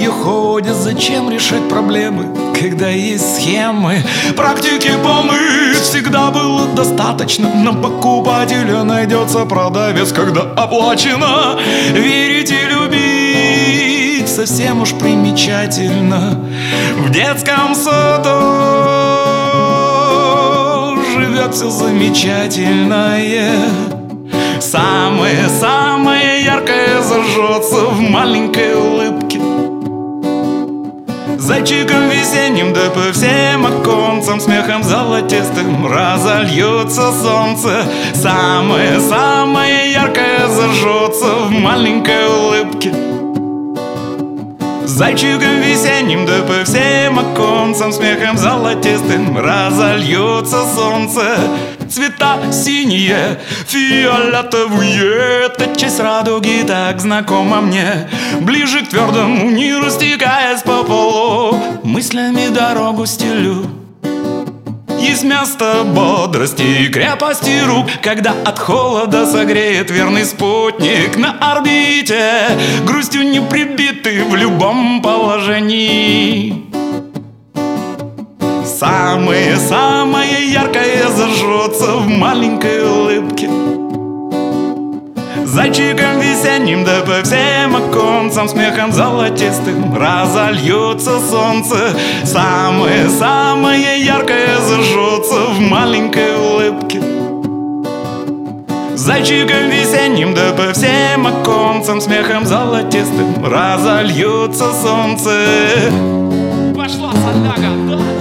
ходят, зачем решать проблемы, когда есть схемы? Практики полны, всегда было достаточно. На покупателя найдется продавец, когда оплачено. Верить и любить совсем уж примечательно. В детском саду живет все замечательное. Самое яркое зажжется в маленькой улыбке. Зайчиком весенним, да по всем оконцам, смехом золотистым разольется солнце. Самое яркое зажжется в маленькой улыбке. Зайчиком весенним, да по всем оконцам, смехом золотистым разольется солнце. Цвета синие, фиолетовые, это часть радуги, так знакома мне. Ближе к твердому, не растекаясь по полу, мыслями дорогу стелю. Есть место бодрости и крепости рук, когда от холода согреет верный спутник на орбите, грустью не прибитый в любом положении. Самое яркое зажжется в маленькой улыбке. Зайчиком весенним, да по всем оконцам, смехом золотистым разольется солнце. Самое яркое зажжется в маленькой улыбке. Зайчиком весенним, да по всем оконцам, смехом золотистым разольется солнце. Пошла соляга, да!